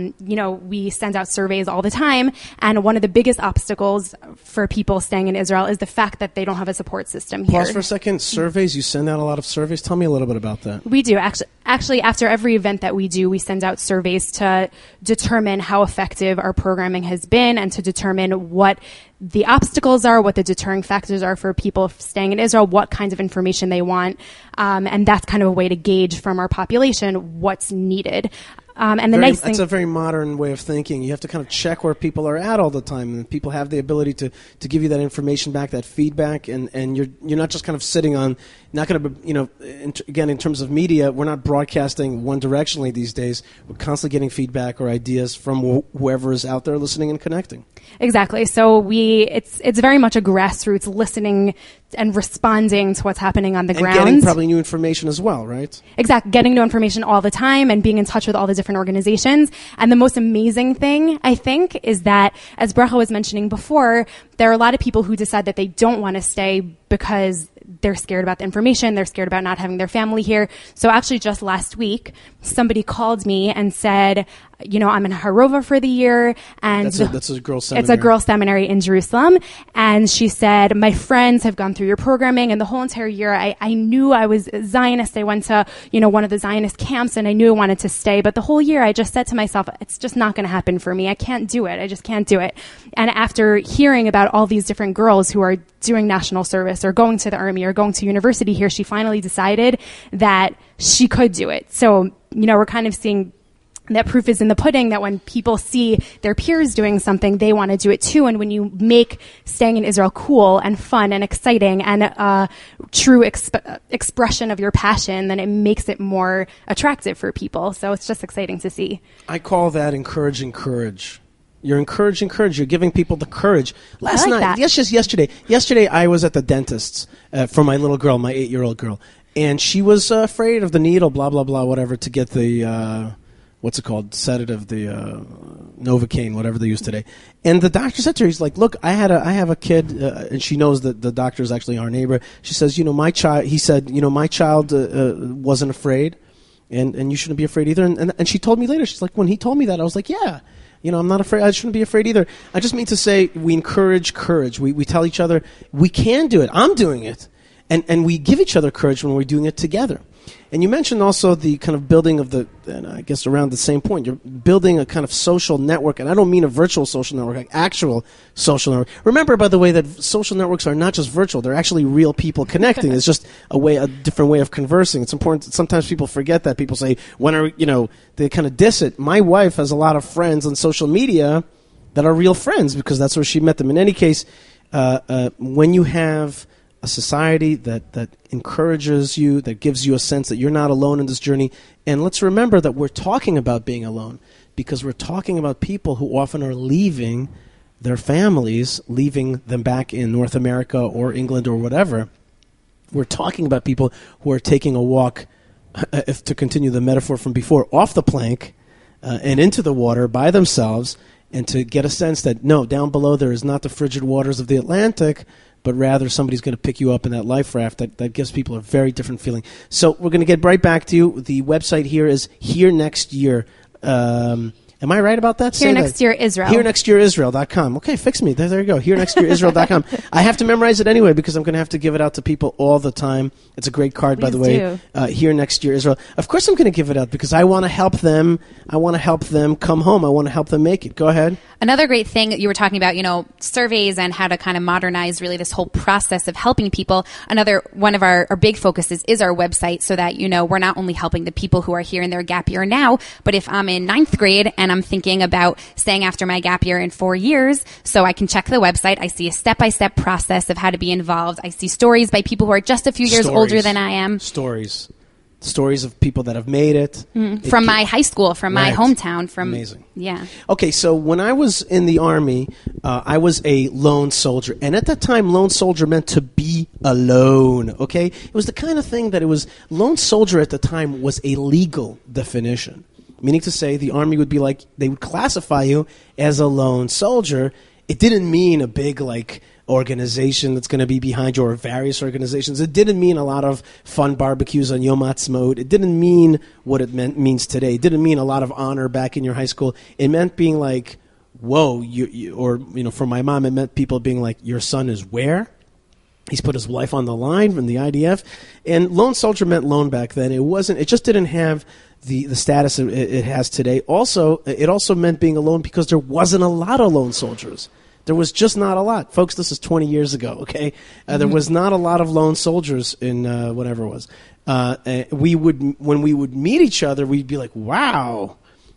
we send out surveys all the time. And one of the biggest obstacles for people staying in Israel is the fact that they don't have a support system here. Pause for a second. Surveys, you send out a lot of surveys. Tell me a little bit about that. We do. Actually, after every event that we do, we send out surveys to determine how effective our programming has been and to determine what the obstacles are, what the deterring factors are for people staying in Israel, what kinds of information they want. And that's kind of a way to gauge from our population what's needed. And the nice thing, that's a very modern way of thinking. You have to kind of check where people are at all the time, and people have the ability to give you that information back, that feedback, and you're not just kind of sitting on. Not going to, again, in terms of media, we're not broadcasting one directionally these days. We're constantly getting feedback or ideas from whoever is out there listening and connecting. Exactly. So it's very much a grassroots listening and responding to what's happening on the ground. And getting probably new information as well, right? Exactly. Getting new information all the time and being in touch with all the different organizations. And the most amazing thing, I think, is that, as Bracha was mentioning before, there are a lot of people who decide that they don't want to stay because they're scared about the information. They're scared about not having their family here. So actually just last week, somebody called me and said, I'm in Harova for the year. And that's a girls' seminary. It's a girls' seminary in Jerusalem. And she said, my friends have gone through your programming, and the whole entire year I knew I was a Zionist. I went to, one of the Zionist camps, and I knew I wanted to stay. But the whole year I just said to myself, it's just not going to happen for me. I can't do it. I just can't do it. And after hearing about all these different girls who are doing national service or going to the army or going to university here, she finally decided that she could do it. So, we're kind of seeing that proof is in the pudding, that when people see their peers doing something, they want to do it too. And when you make staying in Israel cool and fun and exciting and a true expression of your passion, then it makes it more attractive for people. So it's just exciting to see. I call that encouraging courage. You're encouraging courage. You're giving people the courage. Last night, yesterday I was at the dentist's for my little girl, my 8-year-old girl. And she was afraid of the needle, blah, blah, blah, whatever, to get the, what's it called, sedative, the Novocaine, whatever they use today. And the doctor said to her, he's like, look, I have a kid, and she knows that the doctor is actually our neighbor. She says, my child wasn't afraid, and you shouldn't be afraid either. And she told me later, she's like, when he told me that, I was like, yeah. I'm not afraid. I shouldn't be afraid either. I just mean to say we encourage courage. We tell each other we can do it. I'm doing it. And we give each other courage when we're doing it together. And you mentioned also the kind of building of and I guess around the same point, you're building a kind of social network. And I don't mean a virtual social network, like actual social network. Remember, by the way, that social networks are not just virtual. They're actually real people connecting. It's just a different way of conversing. It's important. Sometimes people forget that. People say, they kind of diss it. My wife has a lot of friends on social media that are real friends because that's where she met them. In any case, when you have a society that encourages you, that gives you a sense that you're not alone in this journey. And let's remember that we're talking about being alone because we're talking about people who often are leaving their families, leaving them back in North America or England or whatever. We're talking about people who are taking a walk, if to continue the metaphor from before, off the plank and into the water by themselves, and to get a sense that, no, down below there is not the frigid waters of the Atlantic, but rather somebody's going to pick you up in that life raft. That gives people a very different feeling. So we're going to get right back to you. The website here is Here Next Year. Am I right about that? Here Next Year Israel. HereNextYearIsrael.com. Okay, fix me. There you go. HereNextYearIsrael.com. I have to memorize it anyway because I'm going to have to give it out to people all the time. It's a great card, by the way. Here Next Year Israel. Of course I'm going to give it out because I want to help them. I want to help them come home. I want to help them make it. Go ahead. Another great thing you were talking about, surveys and how to kind of modernize really this whole process of helping people. Another one of our big focuses is our website so that, we're not only helping the people who are here in their gap year now, but if I'm in 9th grade and I'm thinking about staying after my gap year in 4 years, so I can check the website. I see a step-by-step process of how to be involved. I see stories by people who are just a few years older than I am. Stories of people that have made it. From my high school, from my hometown. Amazing. Yeah. Okay, so when I was in the Army, I was a lone soldier. And at that time, lone soldier meant to be alone, okay? It was the kind of thing that lone soldier at the time was a legal definition. Meaning to say, the Army would be like, they would classify you as a lone soldier. It didn't mean a big, organization that's going to be behind you, or various organizations. It didn't mean a lot of fun barbecues on Yom Ha'atzmaut. It didn't mean what it means today. It didn't mean a lot of honor back in your high school. It meant being like, whoa, for my mom, it meant people being like, your son is where? He's put his life on the line from the IDF. And lone soldier meant lone back then. It just didn't have the status it has today. Also, it also meant being alone because there wasn't a lot of lone soldiers. There was just not a lot. Folks, this is 20 years ago, okay? There was not a lot of lone soldiers in whatever it was. When we would meet each other, we'd be like, wow.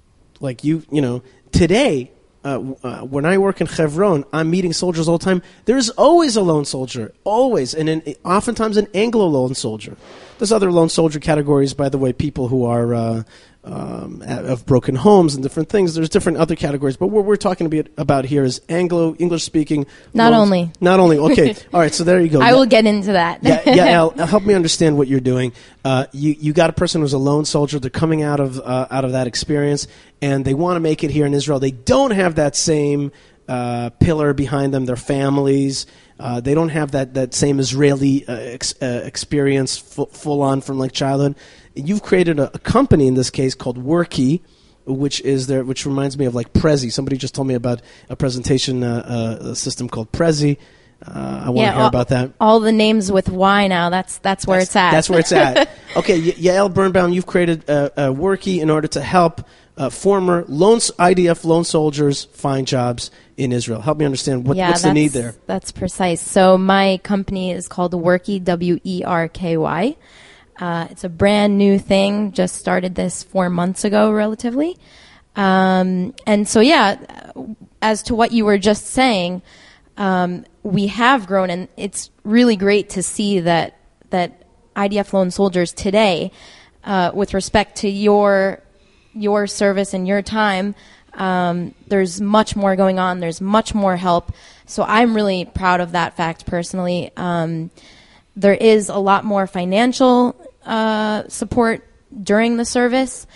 Today, when I work in Hebron, I'm meeting soldiers all the time. There's always a lone soldier, always, and oftentimes an Anglo lone soldier. There's other lone soldier categories, by the way, people who are of broken homes and different things. There's different other categories, but what we're talking about here is Anglo, English-speaking. Not only. Okay. All right, so there you go. I will get into that. Al, help me understand what you're doing. You got a person who's a lone soldier. They're coming out of that experience, and they want to make it here in Israel. They don't have that same pillar behind them, their families. They don't have that same Israeli experience full on from childhood. You've created a company in this case called Worky, which reminds me of Prezi. Somebody just told me about a presentation a system called Prezi. I want to hear about that. All the names with Y now. That's where it's at. That's where it's at. Okay, Yael Birnbaum, you've created Worky in order to help former IDF lone soldiers find jobs in Israel. Help me understand what's the need there. That's precise. So my company is called Worky, WERKY. It's a brand new thing. Just started this 4 months ago, relatively. And so, as to what you were just saying, we have grown, and it's really great to see that IDF lone soldiers today, with respect to your service and your time, there's much more going on. There's much more help. So I'm really proud of that fact personally. There is a lot more financial support during the service,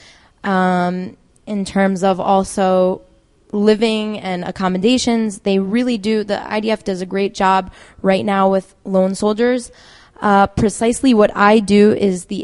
in terms of also living and accommodations. They really do. The IDF does a great job right now with lone soldiers. Precisely what I do is the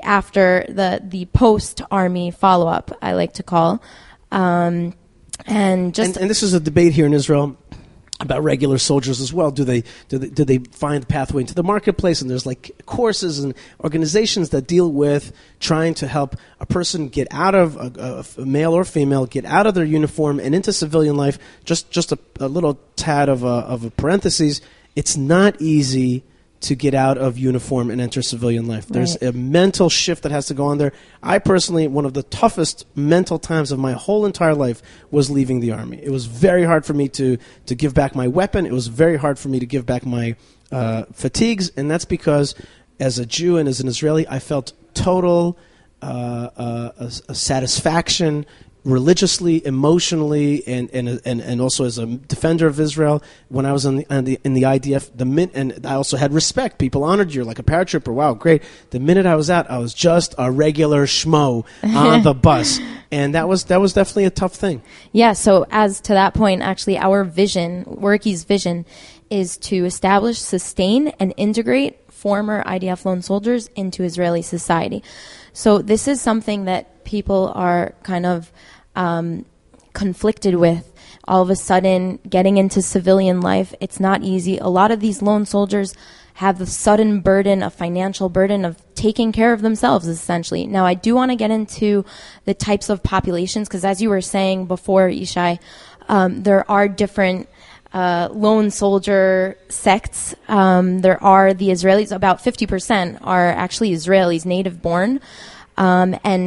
post-army follow-up, I like to call. And this is a debate here in Israel about regular soldiers as well. Do they find the pathway into the marketplace? And there's courses and organizations that deal with trying to help a person get out of a male or female, get out of their uniform and into civilian life. Just a little tad of a parentheses. It's not easy to get out of uniform and enter civilian life. There's a mental shift that has to go on there. I personally, one of the toughest mental times of my whole entire life was leaving the Army. It was very hard for me to give back my weapon. It was very hard for me to give back my fatigues, and that's because as a Jew and as an Israeli, I felt total a satisfaction religiously, emotionally, and also as a defender of Israel. When I was in the IDF, and I also had respect. People honored you like a paratrooper. Wow, great. The minute I was out, I was just a regular schmo on the bus, and that was definitely a tough thing. Yeah. So as to that point, actually, our vision, Worky's vision, is to establish, sustain, and integrate former IDF lone soldiers into Israeli society. So this is something that people are kind of conflicted with. All of a sudden, getting into civilian life, it's not easy. A lot of these lone soldiers have the sudden burden, a financial burden of taking care of themselves, essentially. Now, I do want to get into the types of populations, because as you were saying before, Yishai, there are different lone soldier sects. There are the Israelis. About 50% are actually Israelis, native born, and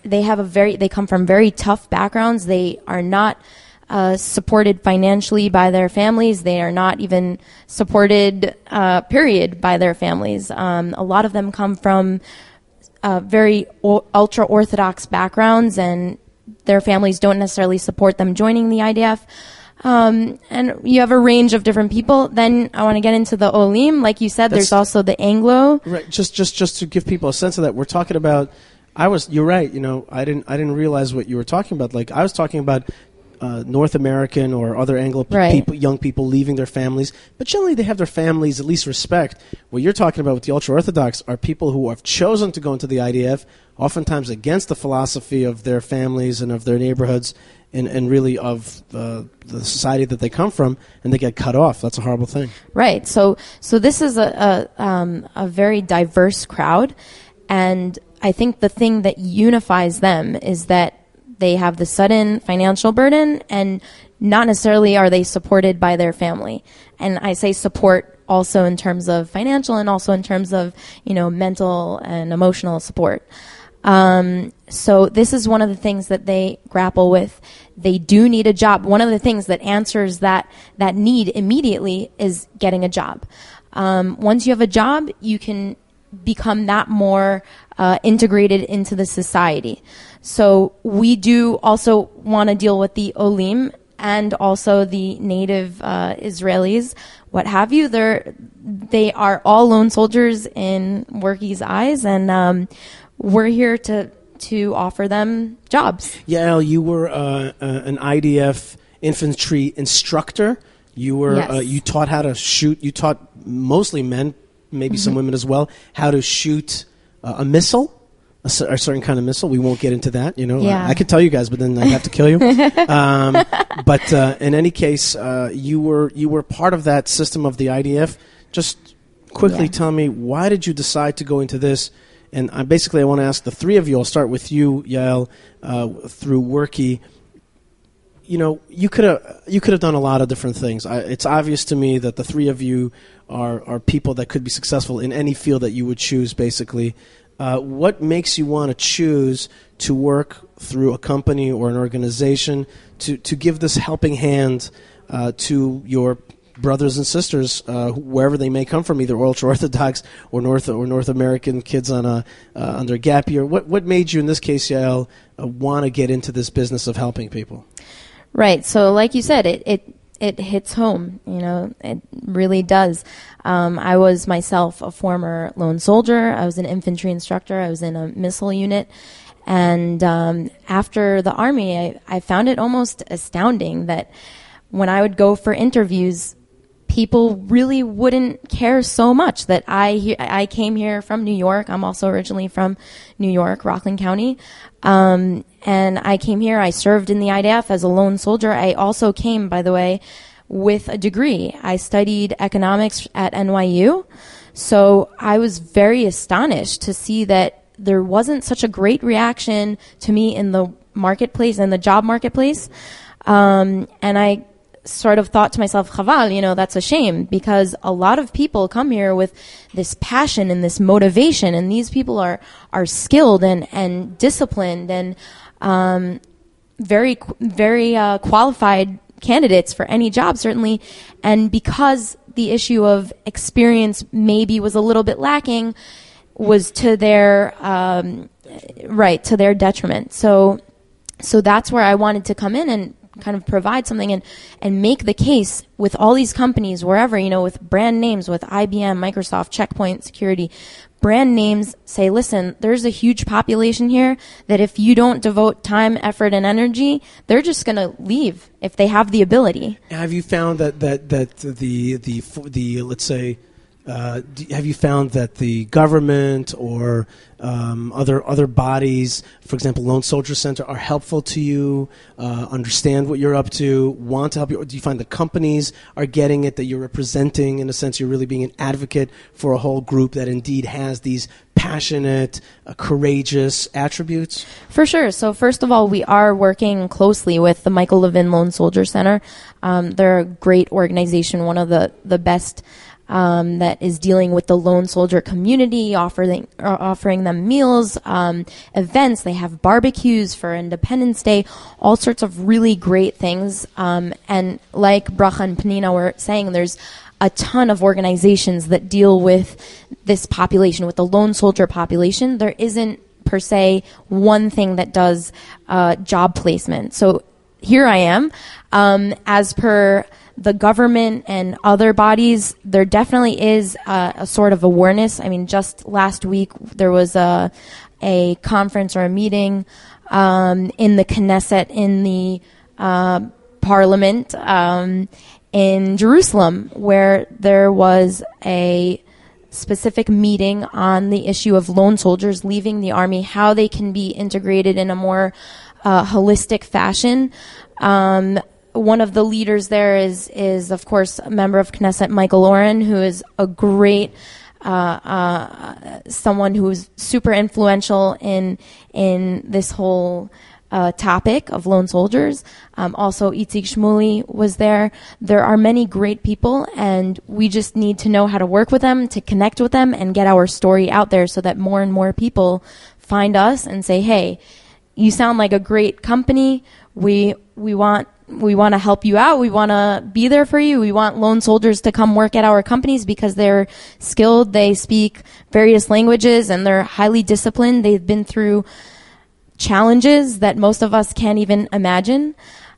they come from very tough backgrounds. They are not supported financially by their families. They are not even supported, period, by their families. A lot of them come from very ultra-Orthodox backgrounds, and their families don't necessarily support them joining the IDF. And you have a range of different people. Then I want to get into the Olim. Like you said, there's also the Anglo. Right. Just to give people a sense of that, we're talking about. You're right. I didn't realize what you were talking about. Like, I was talking about North American or other Anglo people, young people leaving their families, but generally they have their families at least respect. What you're talking about with the ultra-Orthodox are people who have chosen to go into the IDF, oftentimes against the philosophy of their families and of their neighborhoods and really of the society that they come from, and they get cut off. That's a horrible thing. Right. So this is a very diverse crowd, and I think the thing that unifies them is that they have the sudden financial burden, and not necessarily are they supported by their family. And I say support also in terms of financial and also in terms of, mental and emotional support. So this is one of the things that they grapple with. They do need a job. One of the things that answers that need immediately is getting a job. Once you have a job, you can become that more integrated into the society. So we do also want to deal with the Olim and also the native Israelis, what have you. They are all lone soldiers in Worky's eyes, and we're here to offer them jobs. Yael, you were an IDF infantry instructor. You were Yes. You taught how to shoot. You taught mostly men, maybe some women as well, how to shoot a missile. A certain kind of missile. We won't get into that. Yeah. I could tell you guys, but then I'd have to kill you. But in any case, you were part of that system of the IDF. Just quickly tell me, why did you decide to go into this? And I want to ask the three of you. I'll start with you, Yael, through Worky. You could have done a lot of different things. It's obvious to me that the three of you are people that could be successful in any field that you would choose, basically. What makes you want to choose to work through a company or an organization to give this helping hand to your brothers and sisters, wherever they may come from, either ultra-Orthodox or North American kids on their gap year? What made you, in this case, Yael, want to get into this business of helping people? Right. So like you said, it hits home. It really does. I was myself a former lone soldier. I was an infantry instructor. I was in a missile unit. And after the Army, I found it almost astounding that when I would go for interviews, people really wouldn't care so much that I came here from New York. I'm also originally from New York, Rockland County. And I came here. I served in the IDF as a lone soldier. I also came, by the way, with a degree. I studied economics at NYU. So I was very astonished to see that there wasn't such a great reaction to me in the marketplace, in the job marketplace. And I sort of thought to myself, Chaval, that's a shame, because a lot of people come here with this passion and this motivation, and these people are skilled and disciplined and very qualified candidates for any job, certainly. And because the issue of experience maybe was a little bit lacking, was to their to their detriment. So that's where I wanted to come in and kind of provide something and make the case with all these companies, wherever, with brand names, with IBM, Microsoft, Checkpoint Security, brand names, say, listen, there's a huge population here that if you don't devote time, effort, and energy, they're just going to leave if they have the ability. Have you found that the let's say, have you found that the government or other bodies, for example, Lone Soldier Center, are helpful to you, understand what you're up to, want to help you? Or do you find the companies are getting it, that you're representing, in a sense, you're really being an advocate for a whole group that indeed has these passionate, courageous attributes? For sure. So first of all, we are working closely with the Michael Levin Lone Soldier Center. They're a great organization, one of the best that is dealing with the lone soldier community, offering them meals, events. They have barbecues for Independence Day, all sorts of really great things. And like Bracha and Penina were saying, there's a ton of organizations that deal with this population, with the lone soldier population. There isn't per se one thing that does job placement. So here I am. As per the government and other bodies, there definitely is a sort of awareness. I mean, just last week there was a conference or a meeting in the Knesset, in the parliament in Jerusalem, where there was a specific meeting on the issue of lone soldiers leaving the army, how they can be integrated in a more holistic fashion. One of the leaders there is of course a member of Knesset, Michael Oren, who is a great someone who is super influential in this whole topic of lone soldiers. Also, Itzik Shmuli was there. There are many great people, and we just need to know how to work with them, to connect with them, and get our story out there so that more and more people find us and say, hey, you sound like a great company. We want to help you out. We want to be there for you. We want lone soldiers to come work at our companies because they're skilled. They speak various languages and they're highly disciplined. They've been through challenges that most of us can't even imagine.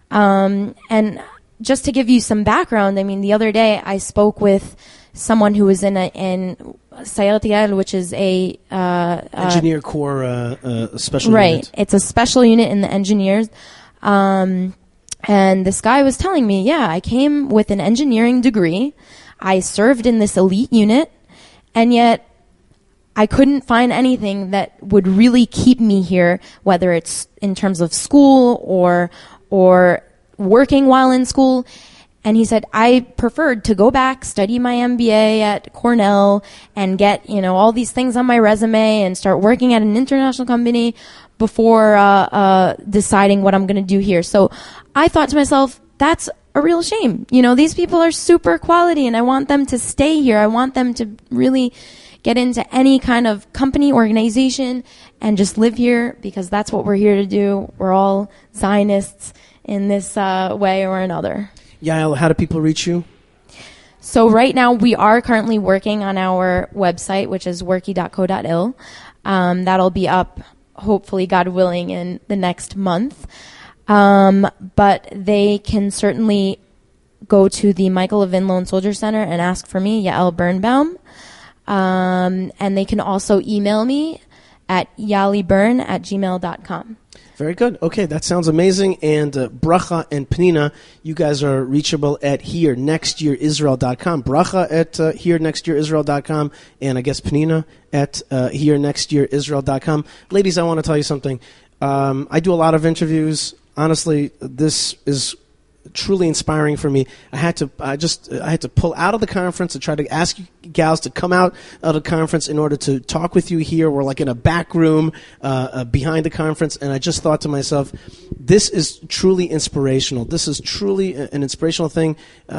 And just to give you some background, I mean, the other day I spoke with someone who was in Sayeret Yael, which is a Engineer Corps special right. unit. It's a special unit in the engineers. And this guy was telling me, yeah, I came with an engineering degree. I served in this elite unit, and yet I couldn't find anything that would really keep me here, whether it's in terms of school or working while in school. And he said, I preferred to go back, study my MBA at Cornell, and get, all these things on my resume and start working at an international company before deciding what I'm going to do here. So I thought to myself, that's a real shame. These people are super quality, and I want them to stay here. I want them to really get into any kind of company, organization, and just live here, because that's what we're here to do. We're all Zionists in this way or another. Yael, how do people reach you? So right now we are currently working on our website, which is worky.co.il. That'll be up, hopefully, God willing, in the next month. But they can certainly go to the Michael Levin Lone Soldier Center and ask for me, Yael Birnbaum. And they can also email me at yaliburn@gmail.com. Very good. Okay, that sounds amazing. And Bracha and Penina, you guys are reachable at HereNextYearIsrael.com. Bracha at HereNextYearIsrael.com, and I guess Penina at HereNextYearIsrael.com. Ladies, I want to tell you something. I do a lot of interviews. Honestly, this is truly inspiring for me. I had to pull out of the conference and try to ask you gals to come out of the conference in order to talk with you here. We're like in a back room behind the conference, and I just thought to myself, this is truly inspirational. This is truly an inspirational thing.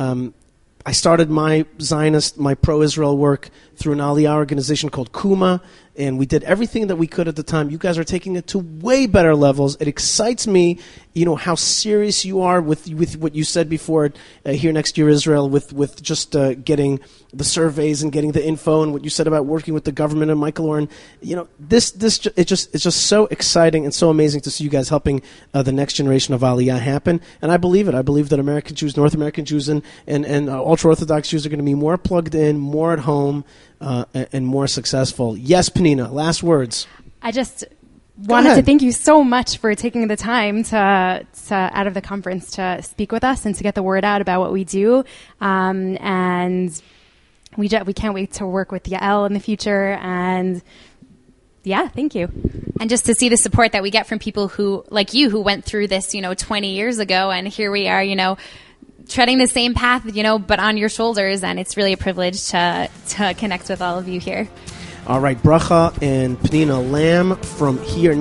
I started my pro-Israel work through an Aliyah organization called Kuma, and we did everything that we could at the time. You guys are taking it to way better levels. It excites me, how serious you are with what you said before Here Next Year Israel, with just getting the surveys and getting the info, and what you said about working with the government and Michael Oren. It's just so exciting and so amazing to see you guys helping the next generation of Aliyah happen. And I believe it. I believe that American Jews, North American Jews, and ultra-Orthodox Jews are going to be more plugged in, more at home, and more successful. Yes, Penina, last words. I just wanted to thank you so much for taking the time to out of the conference to speak with us and to get the word out about what we do. And we can't wait to work with Yael in the future. And yeah, thank you. And just to see the support that we get from people who, like you, who went through this, 20 years ago, and here we are, treading the same path, but on your shoulders, and it's really a privilege to connect with all of you here. All right, Bracha and Penina Lamb from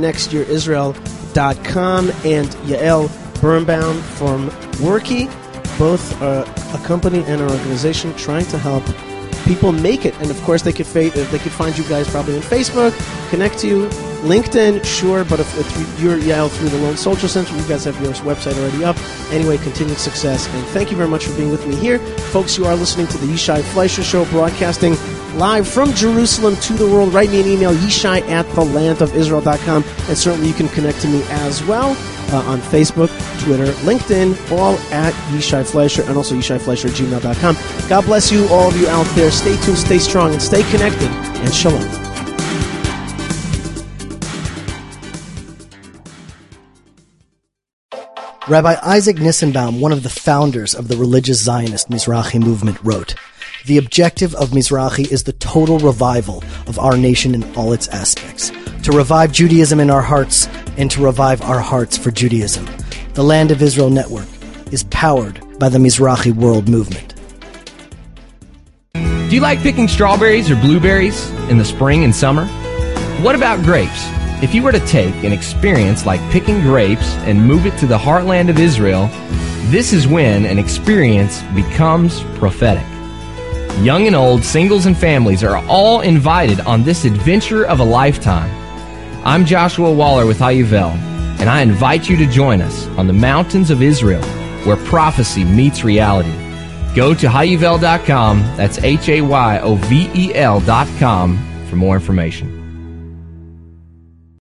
HereNextYearIsrael.com and Yael Birnbaum from Worky, both a company and an organization trying to help people make it. And of course, they could find you guys probably on Facebook, connect to you, LinkedIn, sure. But if you're through the Lone Soldier Center, you guys have your website already up. Anyway, continued success, and thank you very much for being with me here, folks. You are listening to the Yishai Fleisher Show, broadcasting live from Jerusalem to the world. Write me an email, yishai@thelandofisrael.com, and certainly you can connect to me as well on Facebook, Twitter, LinkedIn, all at Yishai Fleisher, and also yishaifleisher@gmail.com. God bless you, all of you out there. Stay tuned, stay strong, and stay connected, and shalom. Rabbi Isaac Nissenbaum, one of the founders of the religious Zionist Mizrahi movement, wrote, "The objective of Mizrahi is the total revival of our nation in all its aspects, to revive Judaism in our hearts and to revive our hearts for Judaism. The Land of Israel Network is powered by the Mizrahi World Movement." Do you like picking strawberries or blueberries in the spring and summer? What about grapes? If you were to take an experience like picking grapes and move it to the heartland of Israel, this is when an experience becomes prophetic. Young and old, singles and families are all invited on this adventure of a lifetime. I'm Joshua Waller with Hayuvel, and I invite you to join us on the mountains of Israel, where prophecy meets reality. Go to Hayuvel.com, that's HAYOVEL.com, for more information.